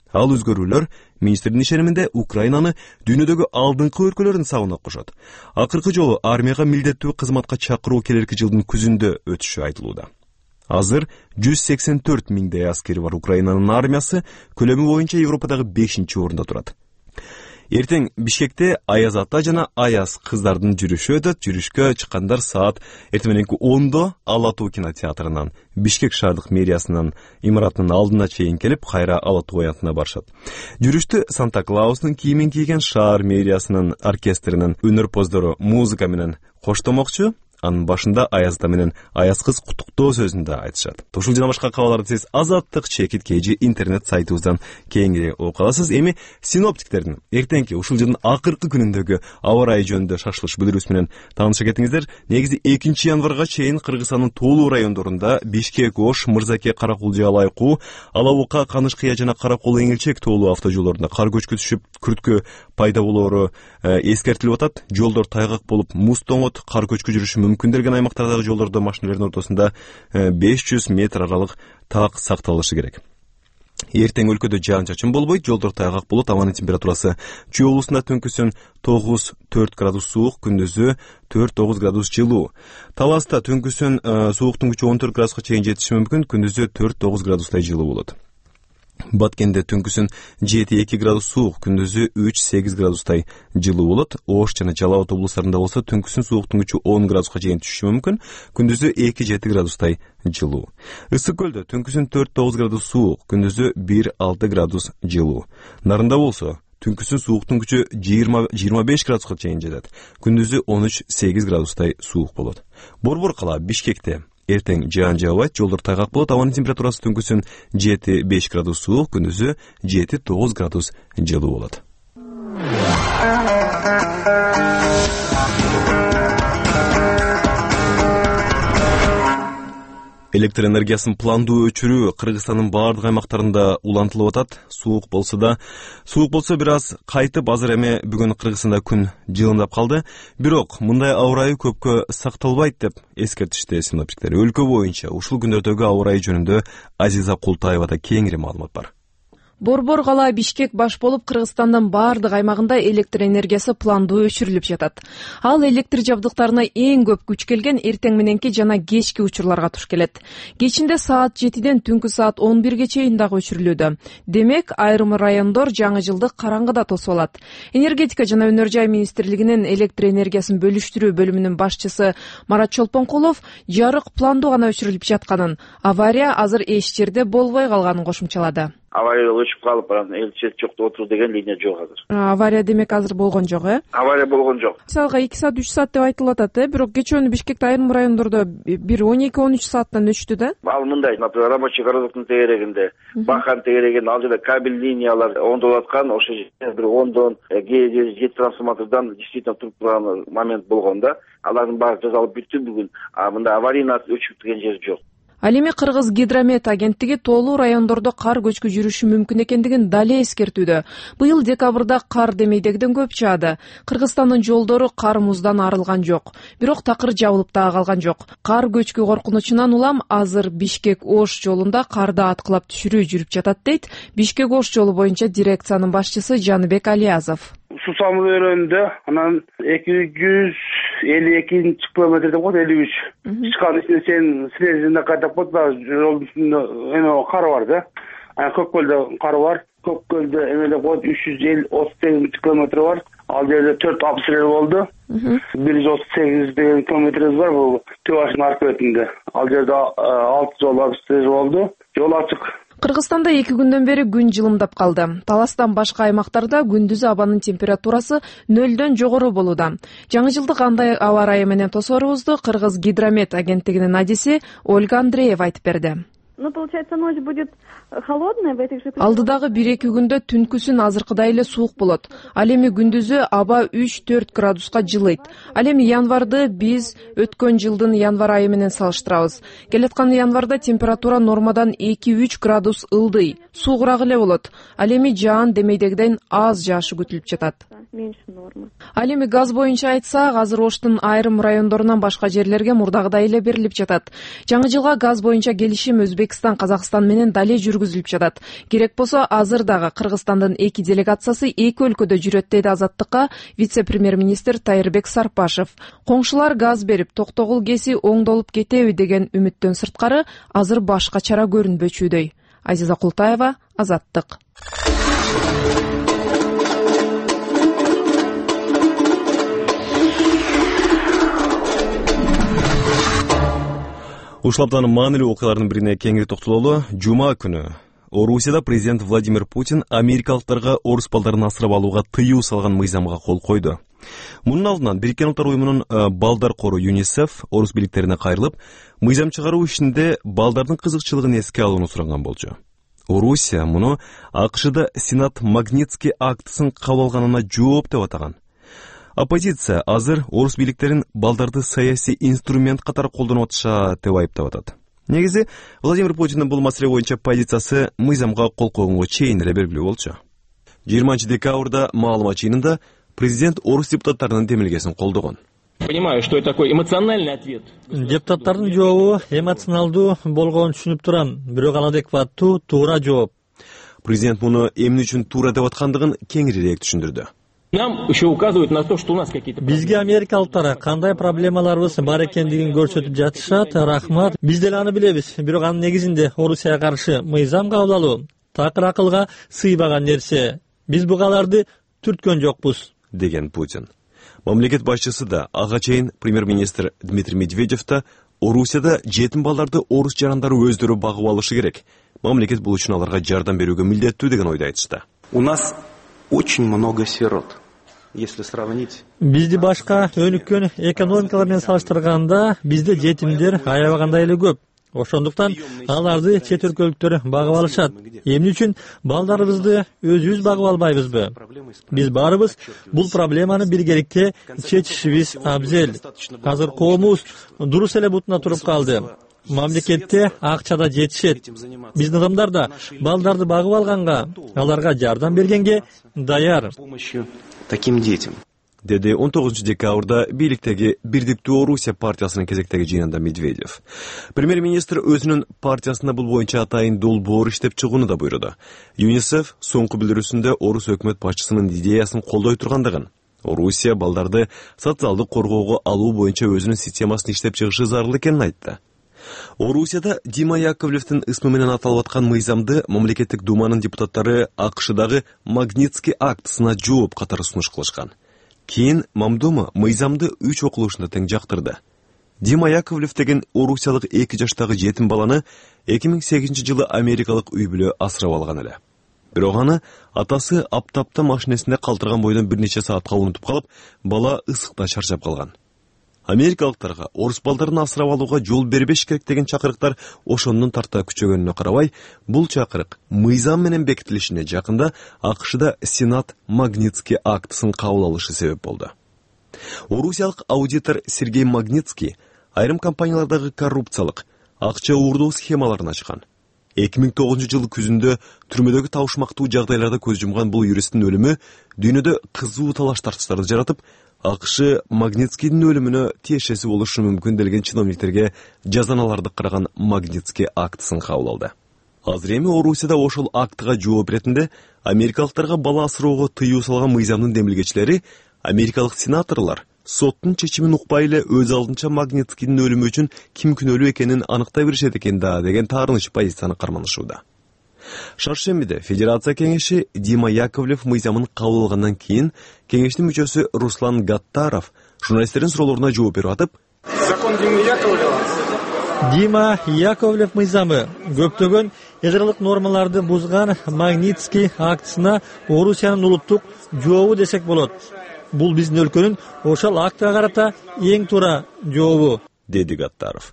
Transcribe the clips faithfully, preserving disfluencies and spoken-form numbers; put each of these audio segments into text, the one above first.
Ал өзгөрүүлөр министрдин ишениминде Украинаны дүйнөдөгү алдыңкы өлкөлөрдүн сабына кошот. Акыркы жолу армияга милдеттүү кызматка чакыруу келерки жылдын күзүндө өтүшү айтылууда. Азыр жүз сексен төрт миңдей аскери бар Украинанын армиясы көлөмү боюнча Европадагы бешинчи орунда турат. Эртең Бишкекте Аяз ата жана Аяз кыздардын жүрүшү өтөт. Жүрүшкө чыккандар саат эртең мененки ондо Ала Тоо кинотеатрынан, Бишкек шаардык мэриясынын имаратынын алдына чейин келип, кайра Ала Тоо аянтына барышат. Жүрүштү Санта Клаустун кийимин кийген шаар мэриясынын оркестринин өнөрпоздору музыка менен коштомокчу. Анын башында Аяз ата менен Аяз кыз куттуктоо сөзүн да айтышат. Ушул жана башка кабарларды сиз Азаттык чекит кежи интернет сайтыбыздан кеңири окуп аласыз. Эми синоптиктердин эртеңки ушул жылдын акыркы күнүндөгү аба ырайы жөнүндө шашылыш билдирүүсү менен тааныша кетиңиздер. Негизи экинчи январга чейин Кыргызстандын тоолуу райондорунда Бишкек, Ош, Мырзаке, Каракулжа, Алайкуу, Алабука, Канышкыя жана Каракол Эңилчек тоолуу автожолдорунда кар көчкү түшүп, күрткө пайда болоору эскертилип атат. Жолдор тайгак болуп, муз тоңот, кар көчкү жүрүшү мүмкүн деген аймактардагы жолдордо машиналардын ортосунда беш жүз метр аралык так сакталышы керек. Эртең өлкөдө жаан-чачын болбойт, жолдор тайгак болот, абанын температурасы Чүй облусунда түнкүсүн тогуз төрт градус суук, күндүзү төрт тогуз градус жылуу. Таласта түнкүсүн сууктун күчү он төрт градуска чейин жетиши мүмкүн, күндүзү төрт тогуз градустай жылуу болот. Баткенде түнкүсүн жети эки градус суук, күндүзү үч сегиз градустай жылуу болот. Ош жана Жалал Абад облустарында болсо түнкүсүн сууктун күчү он градуска чейин түшүшү мүмкүн, күндүзү эки жети градустай жылуу. Ысык көлдө түнкүсүн төрт тогуз градус суук, күндүзү бир алты градус жылуу. Нарында болсо түнкүсүн сууктун күчү жыйырма жыйырма беш градуска чейин жетет, күндүзү он үч сегиз градустай суук болот. Борбор кала Бишкекте эртең жаан жаабайт, жолдор тайгак болот, абанын температурасы түнкүсүн жети беш градус суук, күндүзү жети тогуз градус жылуу болот. Электр энергиясын пландуу өчүрүү Кыргызстандын бардык аймактарында улантылып атат. Суук болсо да, суук болсо бир аз кайтып, азыр эми бүгүн Кыргызстанда күн жылындап калды. Бирок мындай аба ырайы көпкө сакталбайт деп эскертишти синоптиктер. Өлкө боюнча ушул күндөрдөгү аба ырайы жөнүндө Азиза Култаевада кеңири маалымат бар. Борбор кала Бишкек баш болуп Кыргызстандын бардык аймагында электр энергиясы пландуу өчүрүлүп жатат. Ал электр жабдыктарына эң көп күч келген эртең мененки жана кечки учурларга туш келет. Кечинде саат жетиден түнкү саат он бирге чейин дагы өчүрүлүүдө. Демек, айрым райондор жаңы жылды караңгыда тосуп алат. Энергетика жана өнөр жай министрлигинин электр энергиясын бөлүштүрүү бөлүмүнүн башчысы Марат Чолпонкулов жарык пландуу гана өчүрүлүп жатканын, авария азыр эч жерде болбой калганын кошумчалады. Авария өчүп калып, элчет жок, отур деген линия жок азыр. Авария демек азыр болгон жок, э? Авария болгон жок. Мисалга эки саат, үч саат деп айтылып атат, э, бирок кечөөнү Бишкекте айрым райондордо бир он эки он үч сааттан өчтү да. Ал мындай, например, рабочий городоктун тегерегинде, Бахан тегерегинде ал жерде кабель линиялар оңдолуп аткан, ошо жерде бир ондон жети трансформатордон действительно туруп турган момент болгон да. Алардын баары жасалып бүттү бүгүн. А мындай аварийный өчүп деген жер жок. Ал эми Кыргыз гидромет агенттиги тоолуу райондордо кар көчкү жүрүшү мүмкүн экендигин дале эскертүүдө. Быйыл декабрда кар демейдегиден көп жаады. Кыргызстандын жолдору кар муздан арылган жок. Бирок такыр жабылып да калган жок. Кар көчкү коркунучунан улам азыр Бишкек-Ош жолунда карды аткылап түшүрүү жүрүп жатат дейт Бишкек-Ош жолу боюнча дирекциянын башчысы Жаныбек Алиязов. Сусамыл өрөндө анан эки жүз элүү экинчи километрде болот, элүү үч. Чыккан ичинде сен снежинде кайтап болот, жолдун үстүндө эме кар бар да. Ана Көккөлдө кар бар. Көккөлдө эмеде болот үч жүз отуз сегиз километр бар. Ал жерде төрт обстрел болду. бир жүз отуз сегиз деген километрибиз бар бул Төбашын аркы бетинде. Ал жерде алты жол обстрел болду. Жол ачык. Кыргызстанда эки күндөн бери күн жылымдап калды. Таластан башка аймактарда күндүз абанын температурасы нөлдөн жогору болууда. Жаңы жылды кандай аба ырайы менен тосорубузду Кыргыз гидромет агенттигинин адиси Ольга Андреева айтып берди. Ну, получается, ночь будет холодная в этих же... Алдыдагы бир эки күндө түнкүсүн азыркыдай эле суук болот. Ал эми күндүзү аба үч төрт градуска жылыйт. Ал эми январды биз өткөн жылдын январ айы менен салыштырабыз. Келаткан январда температура нормадан эки үч градус ылдый, суугураак эле болот. Ал эми жаан демейдегиден аз жаашы күтүлүп жатат. меньше нормы. Ал эми газ боюнча айтсак, азыр Оштун айрым райондорунан башка жерлерге мурдагыдай эле берилип жатат. Жаңы жылга газ боюнча келишим Өзбекстан, Казакстан менен дале жүргүзүлүп жатат. Керек болсо азыр дагы Кыргызстандын эки делегациясы эки өлкөдө жүрөт, дейт Азаттыкка вице-премьер-министр Тайырбек Сарпашев. Коңшулар газ берип, токтогул кеси оңдолуп кетеби деген үмүттөн сырткары азыр башка чара көрүнбөчүдөй. Азиза Култаева, Азаттык. Ушулаптан маанилүү окуялардын бирине кеңири токтололу. Жума күнү Орусияда президент Владимир Путин америкалыктарга орус балдарын асырап алууга тыюу салган мыйзамга кол койду. Мунун алдынан Бириккен Улуттар уюмунун балдар кору ЮНИСЕФ орус бийликтерине кайрылып, мыйзам чыгаруу ишинде балдардын кызыкчылыгын эске алууну суранган болчу. Орусия муну АКШда Сенат Магнитский актысын кабыл алганына жооп деп атаган. Оппозиция азыр орус бийликтерин балдарды саясий инструмент катары колдонуп атышат деп айыптап атат. Негизи Владимир Путиндин бул маселе боюнча позициясы мыйзамга кол койгонго чейин эле белгилүү болчу. жыйырманчы декабрда маалымат жыйынында президент орус депутаттарынын демилгесин колдогон. Понимаю, что это такой эмоциональный ответ. Депутаттардын жообу эмоционалдуу болгонун түшүнүп турам, бирок ал адекваттуу, туура жооп. Президент муну эмне үчүн туура деп аткандыгын кеңирээк түшүндүрдү. Нам еще указывают на то, что у нас какие-то... Бизге америкалыктар кандай проблемаларыбыз бар экендигин көрсөтүп жатышат. Рахмат. Биз деле аны билебиз. Бирок анын негизинде Орусияга каршы мыйзам кабыл алуу такыр акылга сыйбаган нерсе. Биз бугаларды түрткөн жокпуз, деген Путин. Мамлекет башчысы да, ага чейин премьер-министр Дмитрий Медведев да Орусияда жетим балдарды орус жарандары өздөрү багып алышы керек. Мамлекет бул үчүн аларга жардам берүүгө милдеттүү деген ойду айтышты. У нас очень много сирот. Если сравнить... Бизди башка өнүккөн экономикалар менен салыштырганда бизде жетимдер аябагандай эле көп. Ошондуктан аларды чет өлкөлүктөр багып алышат. Эмне үчүн балдарыбызды өзүбүз багып албайбызбы? Биз барыбыз бул проблеманы биргеликте чечишибиз абзел. Азыр коомубуз дурус эле бутуна туруп калды. Мамлекетте акчада жетишет. Биздин адамдар да балдарды багып алганга, аларга жардам бергенге даяр. Таким детям. Деди он тогузунчу декабрда бийликтеги Бирдиктүү Орусия партиясынын кезектеги жыйынында Медведев. Премьер-министр өзүнүн партиясында бул боюнча атайын долбоор иштеп чыгууну да буйруду. ЮНИСЕФ соңку билдирүүсүндө орус өкмөт башчысынын идеясын колдой тургандыгын, Орусия балдарды социалдык коргоого алуу боюнча өзүнүн системасын иштеп чыгышы зарыл экенин айтты. Орусияда Дима Яковлевдин ысмы менен аталып аткан мыйзамды мамлекеттик думанын депутаттары АКШдагы Магнитский актысына жооп катары сунуш кылышкан. Кийин Мамдума мыйзамды үч окулушунда тең жактырды. Дима Яковлев деген орусиялык эки жаштагы жетим баланы эки миң сегизинчи жылы америкалык үй бүлө асырап алган эле. Бирок аны атасы аптапта машинесинде калтырган бойдон бир нече саатка унутуп калып, бала ысыкта чарчап калган. Америкалыктарга орус балдарын асырап алууга жол бербеш керек деген чакырыктар ошондон тарта күчөгөнүнө карабай, бул чакырык мыйзам менен бекитилишине жакында АКШда Сенат Магнитский актысын кабыл алышы себеп болду. Орусиялык аудитор Сергей Магнитский айрым компаниялардагы коррупциялык, акча уурдоо схемаларын ачкан. эки миң тогузунчу жылы күзүндө түрмөдөгү табышмактуу жагдайларда көз жумган бул юристтин өлүмү дүйнөдө кызуу талаш тартыштарды жаратып, АКШ Магнитскийдин өлүмүнө тиешеси болушу мүмкүн делген чиновниктерге жазаналарды караган Магнитский актысын кабыл алды. Азыр эми Орусияда ошол актыга жооп иретинде америкалыктарга бала асыроого тыюу салган мыйзамдын демилгечилери, америкалык сенаторлор соттун чечимин укпай эле өз алдынча Магнитскийдин өлүмү үчүн ким күнөөлүү экенин аныктай беришет экен да деген таарыныч позицияны карманышууда. Шаршембиде Федерация кеңеши Дима Яковлев мыйзамын кабыл алгандан кийин кеңештин мүчөсү Руслан Гаттаров журналисттердин суроолоруна жооп берип атып, закон Димы Яковлева Дима Яковлев мыйзамы көптөгөн эдерлик нормаларды бузган Магнитский актысына Орусиянын улуттук жообу десек болот. Бул биздин өлкөнүн ошол актыга карата эң туура жообу, деди Гаттаров.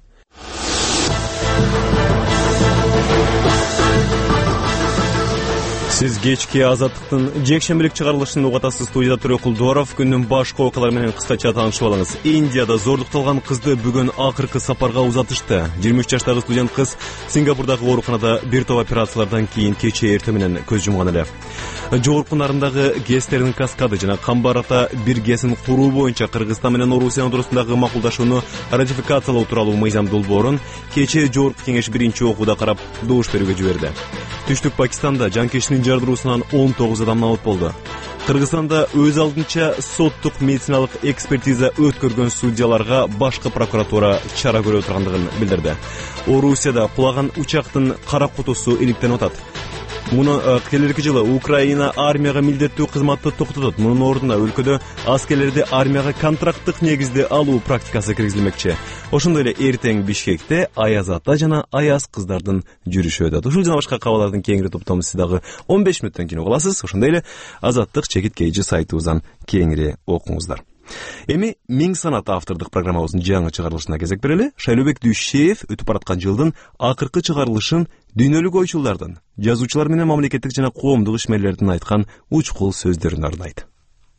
Сиз кечки Азаттыктын жекшембилик чыгарылышын угатасыз. Студияда Төрө Кулдуаров. Күндүн башка окуялары менен кыскача таанышып алыңыз. Индияда зордукталган кызды бүгүн акыркы сапарга узатышты. жыйырма үч жаштагы студент кыз Сингапурдагы ооруканада бир топ операциялардан кийин кечээ эртең менен көз жумган эле. Жогорку нарындагы гэстердин каскады жана камбар ата биргесин куруу боюнча Кыргызстан менен Орусиянын туурасындагы макулдашууну ратификациялоо тууралуу мыйзам долбоорун кечээ Жогорку кеңеш биринчи окууда карап добуш берүүгө жиберди. Түштүк Пакистанда жанкештин жардыруусунан он тогуз адам набат болду. Кыргызстанда өз алдынча соттук медициналык экспертиза өткөргөн судьяларга башкы прокуратура чара көрө тургандыгын билдирди. Орусияда кулаган учактын кара кутусу иликтенип атат. Муну келерки жылы Украина армияга милдеттүү кызматты токтотот. Мунун ордуна өлкөдө аскерлерди армияга контракттык негизде алуу практикасы киргизилмекчи. Ошондой эле эртең Бишкекте Аяз ата жана Аяз кыздардын жүрүшү өтөт. Ушул жана башка кабарлардын кеңири топтомун сиз дагы он беш мүнөттөн кийин уга аласыз. Ошондой эле Азаттык чекит кейжи сайтыбыздан кеңири окуңуздар. Эми Миң санат автордук программабыздын жаңы чыгарылышына кезек берели. Шайлообек Дүйшеев өтүп бараткан жылдын акыркы чыгарылышын дүйнөлүк ойчулардын, жазуучулар менен мамлекеттик жана коомдук ишмерлердин айткан учкул сөздөрүн арнайт.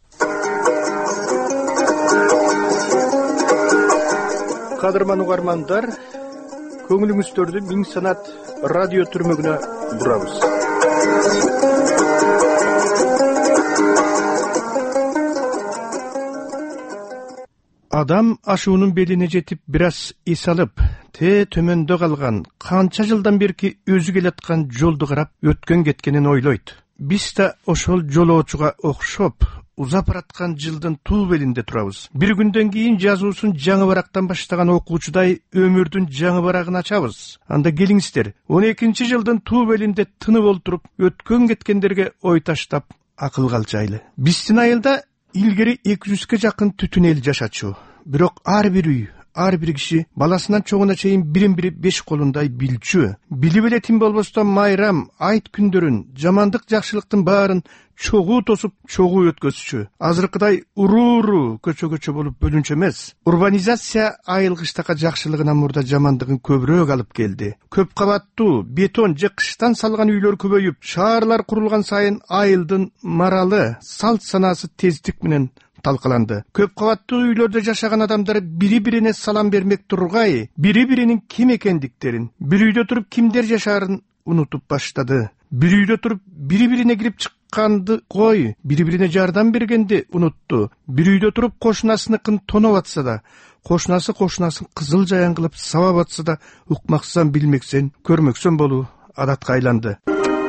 Кадырман угармандар, көңүлүңүздөрдү Миң санат радио түрмөгүнө бурабыз. Адам ашуунун белине жетип бир аз эс алып, те төмөндө калган, канча жылдан берки өзү келаткан жолду карап өткөн кеткенин ойлойт. Биз да ошол жолоочуга окшоп, узап бараткан жылдын туу белинде турабыз. Бир күндөн кийин жазуусун жаңы барактан баштаган окуучудай өмүрдүн жаңы барагын ачабыз. Анда келиңиздер, он экинчи жылдын туу белинде тынып олтуруп, өткөн кеткендерге ой таштап, акыл калчайлы. Биздин айылда илгери эки жүзгө жакын түтүн эл жашачу. Бирок ар бир үй, ар бир киши баласынан чоңуна чейин бирин-бири беш колундай билчү. Билип эле тим болбостон майрам, айт күндөрүн, жамандык жакшылыктын баарын чогуу тосуп, чогуу өткөзчү. Азыркыдай уруу-уруу көчө-көчө болуп бөлүнчү эмес. Урбанизация айылгычтакка жакшылыгынан мурда жамандыгын көбүрөөк алып келди. Көп кабаттуу, бетон же кыштан салган үйлөр көбөйүп, шаарлар курулган сайын айылдын маралы, салт санаасы тездик менен талкаланды. Көп кабаттуу үйлөрдө жашаган адамдар бири-бирине салам бермек тургай, бири-биринин ким экендиктерин, бир үйдө туруп кимдер жашаарын унутуп баштады. Бир үйдө туруп бири-бирине кирип чыкканды кой, бири-бирине жардам бергенди унутту. Бир үйдө туруп кошунасыныкын тоноп атса да, кошунасы кошунасын кызыл жаян кылып сабап атса да, укмаксан, билмексен, көрмөксөн болуу адатка айланды.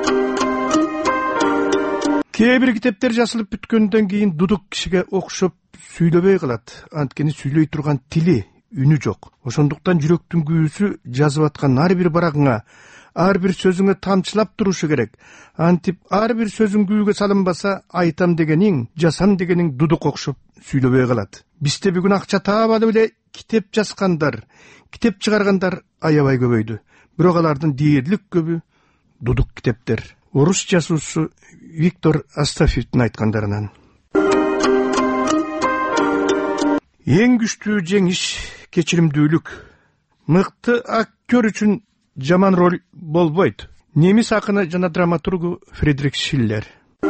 Кээ бир китептер жазылып бүткөндөн кийин дудук кишиге окшоп сүйлөбөй калат. Анткени сүйлөй турган тили, үнү жок. Ошондуктан жүрөктүн күйүүсү жазып аткан ар бир барагыңа, ар бир сөзүңө тамчылап турушу керек. Антип ар бир сөзүң күйүүгө салынбаса, айтам дегениң, жасам дегениң дудук окшоп сүйлөбөй калат. Бизде бүгүн акча таап эле китеп жазгандар, китеп чыгаргандар аябай көбөйдү. Бирок алардын дээрлик көбү дудук китептер. Орус жазуучусу Виктор Астафьевдин айткандарынан. Эң күчтүү жеңиш кечиримдүүлүк. Мыкты актер үчүн жаман роль болбойт. Немис акыны жана драматургу Фридрих Шиллер.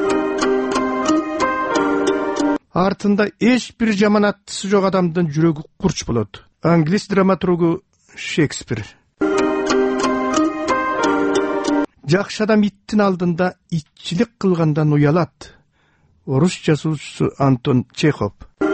Артында эч бир жаман аттысы жок адамдын жүрөгү курч болот. Англис драматургу Шекспир. Жакшы адам иттин алдында итчилик кылгандан уялат. Орус жазуучусу Антон Чехов.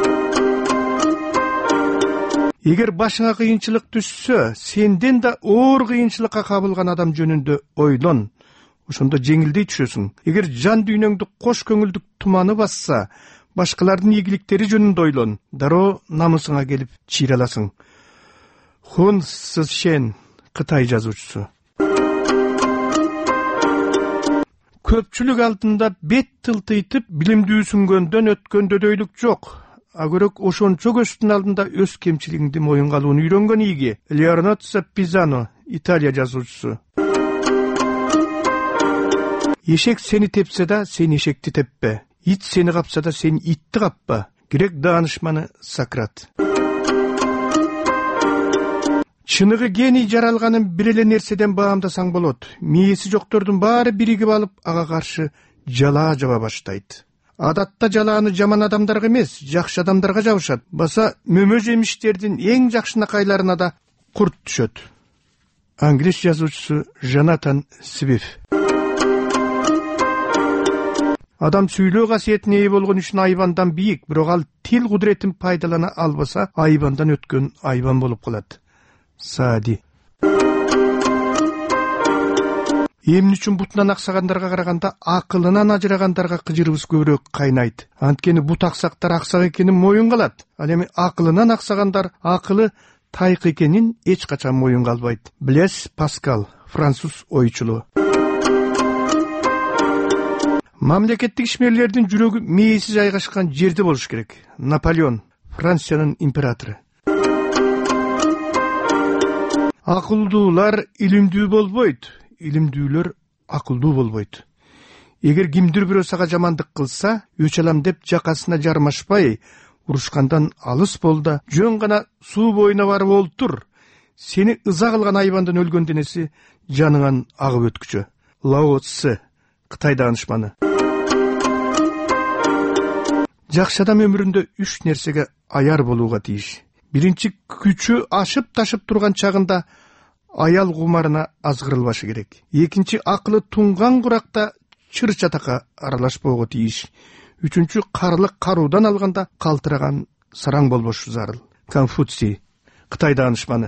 Эгер башыңа кыйынчылык түшсө, сенден да оор кыйынчылыкка кабылган адам жөнүндө ойлон. Ошондо жеңилдей түшөсүң. Эгер жан дүйнөңдү кош көңүлдүк туманы басса, башкалардын ийгиликтери жөнүндө ойлон. Дароо намысыңа келип чыйраласың. Хун Сычен, Кытай жазуучусу. Көпчүлүк алдында бет тылтыйтып билимдүүсүнгөндөн өткөн дөдөйлүк жок. А көрөк ошончо көзтүн алдында өз кемчилигиңди моюнга алууну үйрөнгөн ийги. Леонардо Пизано, Италия жазуучусу. Эшек сени тепсе да, сен эшекти теппе. Ит сени капса да, сен итти каппа. Грек даанышманы Сократ. Чыныгы гений жаралганын бир эле нерседен баамдасаң болот. Мээси жоктордун баары биригип алып ага каршы жалаа жаба баштайт. Адатта жалааны жаман адамдарга эмес, жакшы адамдарга жабышат. Баса мөмө жемиштердин эң жакшынакайларына да курт түшөт. Англис жазуучусу Джонатан Свифт. Адам сүйлөө касиетине ээ болгон үчүн айбандан бийик, бирок ал тил кудуретин пайдалана албаса, айбандан өткөн айбан болуп калат. Саади. Эмне үчүн бутунан аксагандарга караганда акылынан ажырагандарга кыжырыбыз көбүрөөк кайнайт. Анткени бут аксактар аксак экенин моюнга алат. Ал эми акылынан аксагандар акылы тайкы экенин эч качан моюнга албайт. Блес Паскал, француз ойчулу. Мамлекеттик ишмерлердин жүрөгү мээси жайгашкан жерде болуш керек. Наполеон, Франциянын императору. Акылдуулар илимдүү болбойт, илимдүүлөр акылдуу болбойт. Эгер кимдир бирөө сага жамандык кылса, өч алам деп жакасына жармашпай, урушкандан алыс бол да, жөн гана суу боюна барып олтур. Сени ыза кылган айбандан өлгөн денеси жаныңан агып өткүчө. Лао Цзы, Кытай даанышманы. Жакшы адам өмүрүндө үч нерсеге аяр болууга тийиш. Биринчи, күчү ашып ташып турган чагында аял кумарына азгырылбашы керек. Экинчи, акылы туңган куракта чыр чатакка аралашпоого тийиш. Үчүнчү, карлык каруудан алганда калтыраган сараң болбошу зарыл. Конфуций, Кытай даанышманы.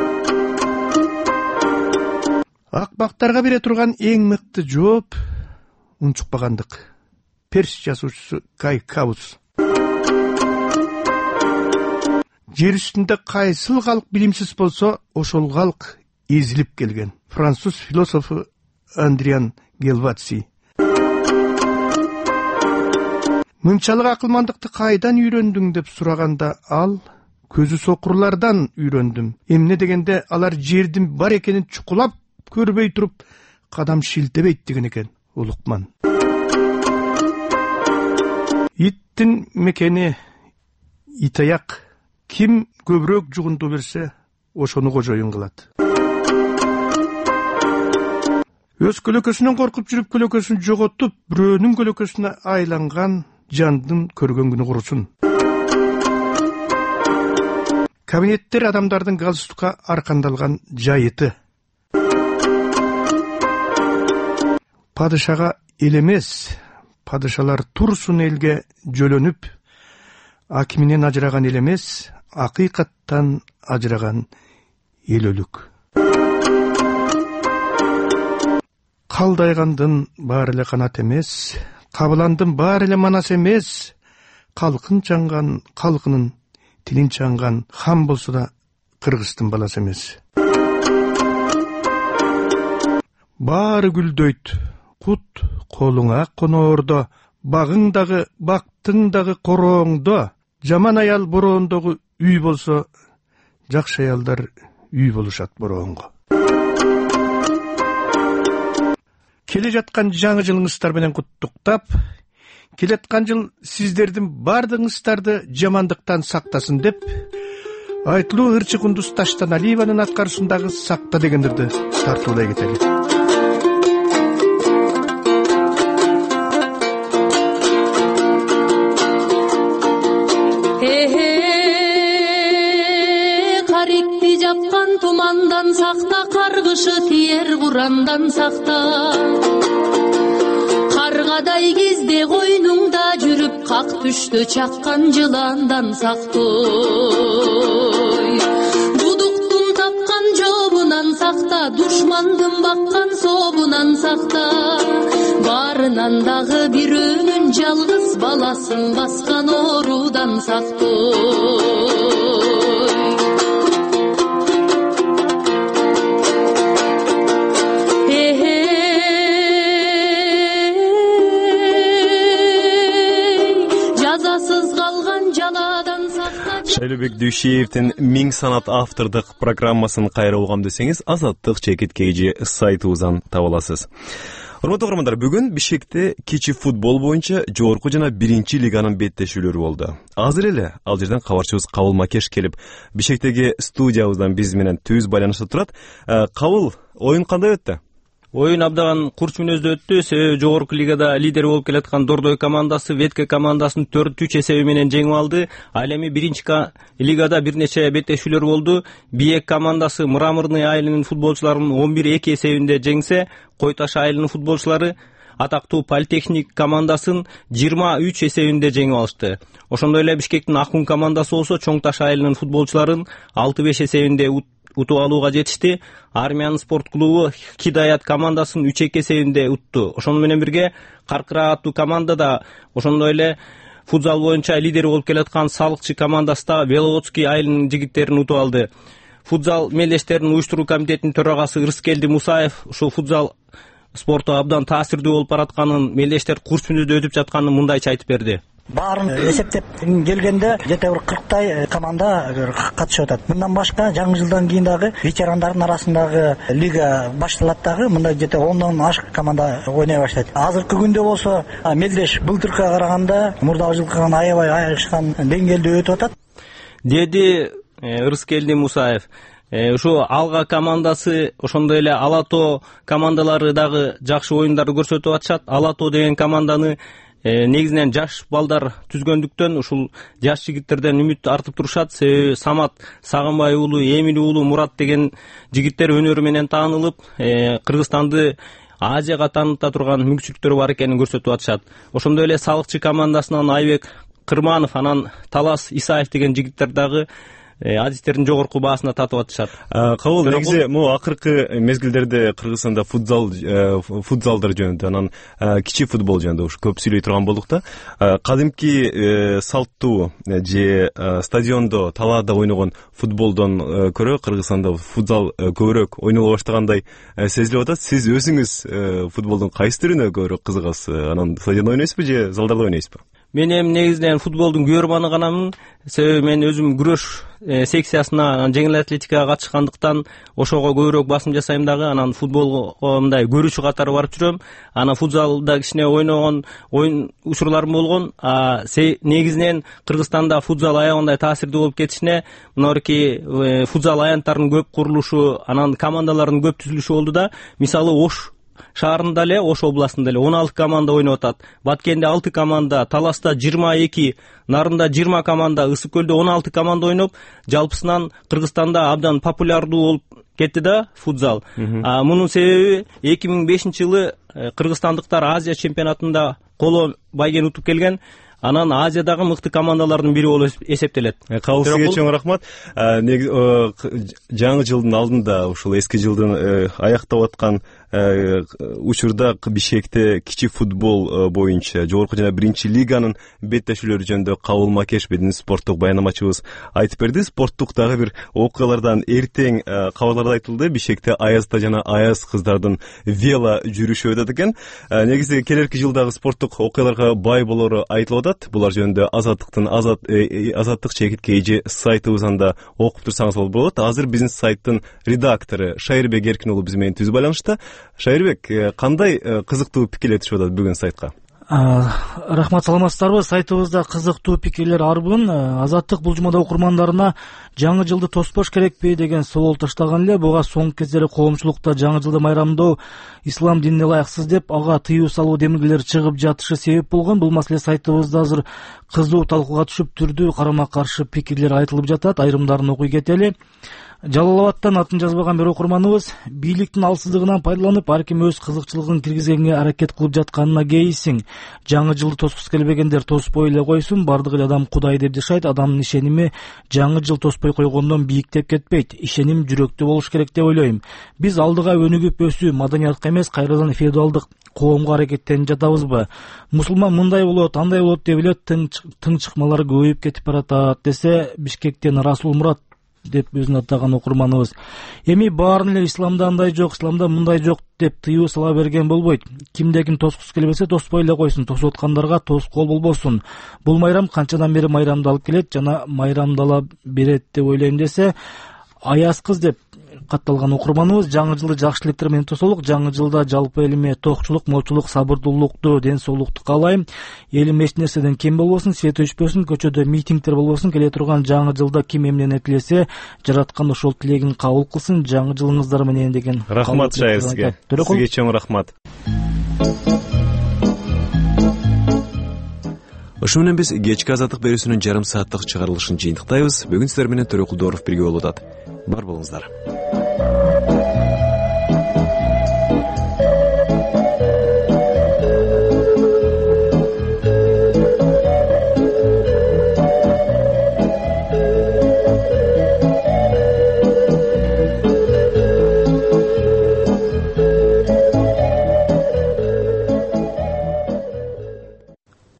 Акмактарга бере турган эң мыкты жооп унчукпагандык. Перс жазуучусу Кай Каус. Жер үстүндө кайсыл калк билимсиз болсо, ошол калк эзилип келген. Француз философу Андриан Гелваци. Мынчалык акылмандыкты кайдан үйрөндүң деп сураганда ал көзү сокурлардан үйрөндүм. Эмне дегенде алар жердин бар экенин чукулап көрбөй туруп кадам шилтебейт деген экен. Улукман. Иттин мекени итаяк. Ким көбүрөөк жугунду берсе, ошону кожоюн кылат. Өз көлөкөсүнөн коркуп жүрүп көлөкөсүн жоготуп, бирөөнүн көлөкөсүнө айланган жандын көргөн күнү курусун. Кабинеттер адамдардын галстукка аркандалган жайыты. Падышага эл эмес, падышалар турсун элге жөлөнүп, акиминен ажыраган эл эмес, акыйкаттан ажыраган эл өлүк. Калдайгандын баары эле канат эмес, кабыландын баары эле манас эмес, калкын чаңган, калкынын тилин чаңган хан болсо да кыргыздын баласы эмес. Баары гүлдөйт, кут колуңа коноордо, багың дагы, бактың дагы корооңдо, жаман аял бороондогу үй болсо, жакшы аялдар үй болушат бороонго. Келе жаткан жаңы жылыңыздар менен куттуктап, келаткан жыл сиздердин бардыгыңыздарды жамандыктан сактасын деп, айтылуу ырчы кундуз Таштаналиеванын аткарышындагы сакта дегендерди тартуулай кетели. Жапкан тумандан сакта, каргышы тиер курандан сакта. Каргадай кезде койнуңда жүрүп, как түштө чаккан жыландан сактой. Дудуктун тапкан жообунан сакта, душмандын баккан сообунан сакта. Баарынан дагы бирөөнүн жалгыз баласын баскан оорудан сактой. Шайлообек Дүйшиевдин Миң санат автордук программасын кайра угам десеңиз, Азаттык чекит кейжи сайтыбыздан таба аласыз. Урматтуу угармандар, бүгүн Бишкекте кичи футбол боюнча жогорку жана биринчи лиганын беттешүүлөрү болду. Азыр эле ал жерден кабарчыбыз Кабыл Макеш келип, Бишкектеги студиябыздан биз менен түз байланышта турат. Кабыл, оюн кандай өттү? Оюн абдан курч мүнөздө өттү. Себеби жогорку лигада лидер болуп келаткан Дордой командасы Ветке командасын төрт үч эсеби менен жеңип алды. Ал эми биринчи лигада бир нече беттешүүлөр болду. Биек командасы Мраморный айылынын футболчуларын он бир эки эсебинде жеңсе, Кой Таш айылынын футболчулары атактуу Политехник командасын жыйырма үч эсебинде жеңип алышты. Ошондой эле Бишкектин Акун командасы болсо Чоң Таш айылынын футболчуларын алты беш эсебинде утуп алууга жетишти. Армиянын спорт клубу Кидаят командасын үч эки эсебинде утту. Ошону менен бирге Каркыраак аттуу команда да ошондой эле футзал боюнча лидер болуп келаткан Салыкчы командасы да Беловодский айылынын жигиттерин утуп алды. Футзал мелдештеринин уюштуруу комитетинин төрагасы Ырыскелди Мусаев ушул футзал спорту абдан таасирдүү болуп баратканын, мелдештер курч мүнөздө өтүп жатканын мындайча айтып берди. Баарын эсептеп келгенде жете бир кырктай команда катышып атат. Мындан башка жаңы жылдан кийин дагы ветерандардын арасындагы лига башталат дагы. Мында жете ондон ашык команда ойной баштайт. Азыркы күндө болсо мелдеш былтыркыга караганда мурдагы жылкыдан аябай айрышкан деңгээлде өтүп атат, деди Ырыскелди Мусаев. Ушу Алга командасы, ошондой эле Алато командалары дагы жакшы оюндарды көрсөтүп атышат. Алато деген команданы негизинен жаш балдар түзгөндүктөн ушул жаш жигиттерден үмүт артып турушат. Себеби Самат Сагынбай уулу, Эмил уулу Мурат деген жигиттер өнөрү менен таанылып, Кыргызстанды Азияга тааныта турган мүмкүнчүлүктөрү бар экенин көрсөтүп атышат. Ошондой эле Салыкчы командасынан Айбек Кырманов, анан Талас Исаев деген жигиттер дагы адистердин жогорку баасына татып атышат. Кабыл, негизи могу акыркы мезгилдерде Кыргызстанда футзал футзалдар жөнүндө, анан кичи футбол жөнүндө ушу көп сүйлөй турган болдук да. Кадимки салттуу же стадиондо талаада ойногон футболдон көрө Кыргызстанда футзал көбүрөөк ойноло баштагандай сезилип атат. Сиз өзүңүз футболдун кайсы түрүнө көбүрөөк кызыгасыз? Анан стадиондо ойнойсузбу же залдарда ойнойсузбу? Мен эми негизинен футболдун көрбаны ганамын. Себеби мен өзүм күрөш секциясына, жеңил атлетикага катышкандыктан ошого көбүрөөк басым жасайм дагы. Анан футболго мындай көрүүчү катары барып жүрөм. Анан футзалда кичине ойногон оюн учурларым болгон. Негизинен Кыргызстанда футзал аябагандай таасирдүү болуп кетишине мынорки футзал аянттарынын көп курулушу, анан командалардын көп түзүлүшү болду да. Мисалы Ош шаарында эле, Ош областында эле он алты команда ойноп атат. Баткенде алты команда, Таласта жыйырма эки, Нарында жыйырма команда, Ысык көлдө он алты команда ойноп, жалпысынан Кыргызстанда абдан популярдуу болуп кетти да футзал. Мунун себеби эки миң бешинчи жылы кыргызстандыктар Азия чемпионатында коло байген утуп келген. Анан Азиядагы мыкты командалардын бири болуп эсептелет. Кабыл, сизге чоң рахмат. Жаңы жылдын алдында, ушул эски жылдын аяктап аткан учурда Бишкекте кичи футбол боюнча жогорку жана биринчи лиганын беттешүүлөрү жөнүндө Кабыл Макеш биздин спорттук баянамачыбыз айтып берди. Спорттук дагы бир окуялардан эртең кабарларда айтылды. Бишкекте Аязда жана Аяз кыздардын вело жүрүшү өтөт экен. Негизи келерки жылдагы спорттук окуяларга бай болору айтылып атат. Булар жөнүндө Азаттыктын азат азаттык чекит кейжи сайтыбыздан да окуп турсаңыз болот. Азыр биздин сайттын редактору Шайырбек Эркин уулу биз менен түз байланышта. Шайырбек, кандай кызыктуу пикирлер түшүп атат бүгүн сайтка? Рахмат, саламатсыздарбы? Сайтыбызда кызыктуу пикирлер арбын. Азаттык бул жумада окурмандарына жаңы жылды тоспош керекпи деген суроол таштаган эле. Буга соңку кездери коомчулукта жаңы жылды майрамдоо ислам динине ылайыксыз деп ага тыюу салуу демилгелери чыгып жатышы себеп болгон. Бул маселе сайтыбызда азыр кызуу талкууга түшүп, түрдүү карама каршы пикирлер айтылып жатат. Айрымдарын окуй кетели. Жалал Абадтан атын жазбаган бир окурманыбыз: бийликтин алсыздыгынан пайдаланып, ар ким өз кызыкчылыгын киргизгенге аракет кылып жатканына кейисиң. Жаңы жылды тоскусу келбегендер тоспой эле койсун. Бардык эле адам Кудай деп жашайт. Адамдын ишеними жаңы жыл тоспой койгондон бийиктеп кетпейт. Ишеним жүрөктө болуш керек деп ойлойм. Биз алдыга өнүгүп өсүү, маданиятка эмес, кайрадан феодалдык коомго аракеттенип жатабызбы? Мусулман мындай болот, андай болот деп эле тың чыкмалар көбөйүп кетип баратат, десе Бишкектен Расул Мурат деп өзүн атаган окурманыбыз. Эми баарын эле исламда андай жок, исламда мындай жок деп тыюу сала берген болбойт. Кимде ким тоскусу келбесе тоспой эле койсун, тосуп аткандарга тоскоол болбосун. Бул майрам канчадан бери майрамдалып келет жана майрамдала берет деп ойлойм, десе Аяз кыз деп катталган окурманыбыз. Жаңы жылды жакшы тилектер менен тосолук. Жаңы жылда жалпы элиме токчулук, молчулук, сабырдуулукту, ден соолукту каалайм. Элим эч нерседен кем болбосун, свет өчпөсүн, көчөдө митингдер болбосун. Келе турган жаңы жылда ким эмнени тилесе, жараткан ошол тилегин кабыл кылсын. Жаңы жылыңыздар менен деген. Рахмат Шайыр сизге. Сизге чоң рахмат. Ошо менен биз кечки азаттык берүүсүнүн жарым сааттык чыгарылышын жыйынтыктайбыз. Бүгүн сиздер менен Төрөкул Дооров бирге болуп атат. Бар болуңуздар.